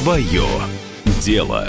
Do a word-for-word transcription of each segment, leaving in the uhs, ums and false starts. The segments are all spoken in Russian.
Свое дело.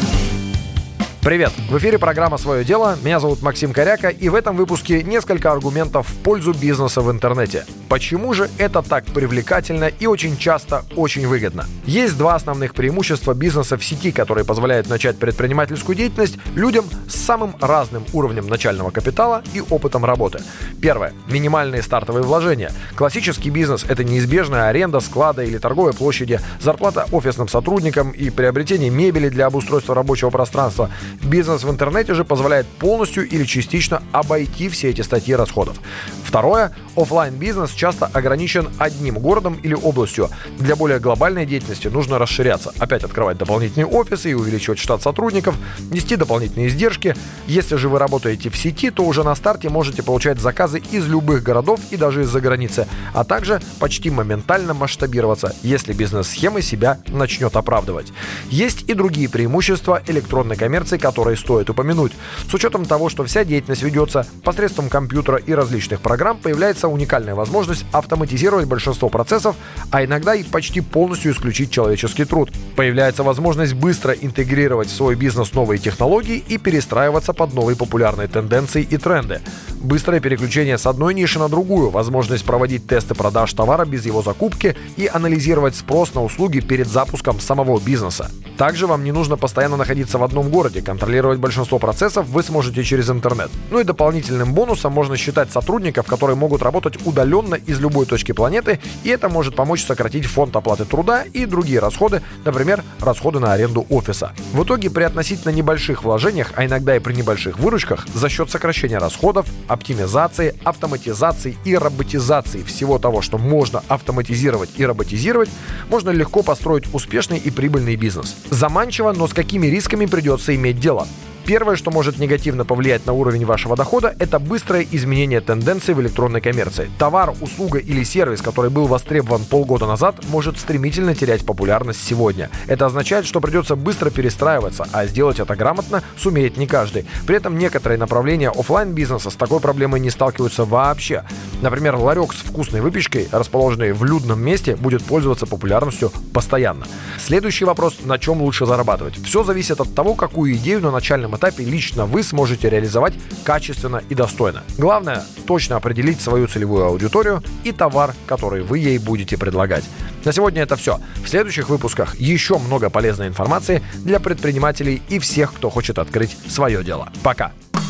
Привет! В эфире программа «Свое дело». Меня зовут Максим Коряка, и в этом выпуске несколько аргументов в пользу бизнеса в интернете. Почему же это так привлекательно и очень часто очень выгодно? Есть два основных преимущества бизнеса в сети, которые позволяют начать предпринимательскую деятельность людям с самым разным уровнем начального капитала и опытом работы. Первое. Минимальные стартовые вложения. Классический бизнес – это неизбежная аренда склада или торговой площади, зарплата офисным сотрудникам и приобретение мебели для обустройства рабочего пространства. Бизнес в интернете же позволяет полностью или частично обойти все эти статьи расходов. Второе. Оффлайн-бизнес часто ограничен одним городом или областью. Для более глобальной деятельности нужно расширяться. Опять открывать дополнительные офисы и увеличивать штат сотрудников, нести дополнительные издержки. Если же вы работаете в сети, то уже на старте можете получать заказы из любых городов и даже из-за границы, а также почти моментально масштабироваться, если бизнес-схема себя начнет оправдывать. Есть и другие преимущества электронной коммерции, которые стоит упомянуть. С учетом того, что вся деятельность ведется посредством компьютера и различных программ, появляется уникальная возможность автоматизировать большинство процессов, а иногда и почти полностью исключить человеческий труд. Появляется возможность быстро интегрировать в свой бизнес новые технологии и перестраиваться под новые популярные тенденции и тренды. Быстрое переключение с одной ниши на другую, возможность проводить тесты продаж товара без его закупки и анализировать спрос на услуги перед запуском самого бизнеса. Также вам не нужно постоянно находиться в одном городе, контролировать большинство процессов вы сможете через интернет. Ну и дополнительным бонусом можно считать сотрудников, которые могут работать удаленно из любой точки планеты, и это может помочь сократить фонд оплаты труда и другие расходы, например, расходы на аренду офиса. В итоге при относительно небольших вложениях, а иногда и при небольших выручках, за счет сокращения расходов, оптимизации, автоматизации и роботизации всего того, что можно автоматизировать и роботизировать, можно легко построить успешный и прибыльный бизнес. Заманчиво, но с какими рисками придется иметь дело? Первое, что может негативно повлиять на уровень вашего дохода, это быстрое изменение тенденций в электронной коммерции. Товар, услуга или сервис, который был востребован полгода назад, может стремительно терять популярность сегодня. Это означает, что придется быстро перестраиваться, а сделать это грамотно сумеет не каждый. При этом некоторые направления офлайн-бизнеса с такой проблемой не сталкиваются вообще. Например, ларек с вкусной выпечкой, расположенный в людном месте, будет пользоваться популярностью постоянно. Следующий вопрос: на чем лучше зарабатывать? Все зависит от того, какую идею на начальном этапе лично вы сможете реализовать качественно и достойно. Главное – точно определить свою целевую аудиторию и товар, который вы ей будете предлагать. На сегодня это все. В следующих выпусках еще много полезной информации для предпринимателей и всех, кто хочет открыть свое дело. Пока!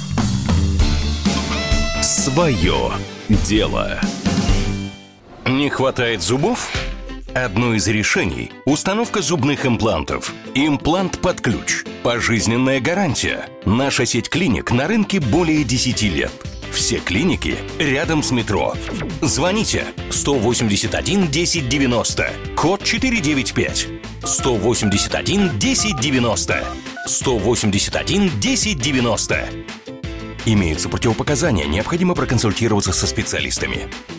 Свое дело. Не хватает зубов? Одно из решений – установка зубных имплантов. Имплант под ключ. Пожизненная гарантия. Наша сеть клиник на рынке более десяти лет. Все клиники рядом с метро. Звоните сто восемьдесят один десять девяносто, код четыреста девяносто пять. сто восемьдесят один десять девяносто. сто восемьдесят один десять девяносто. Имеются противопоказания, необходимо проконсультироваться со специалистами.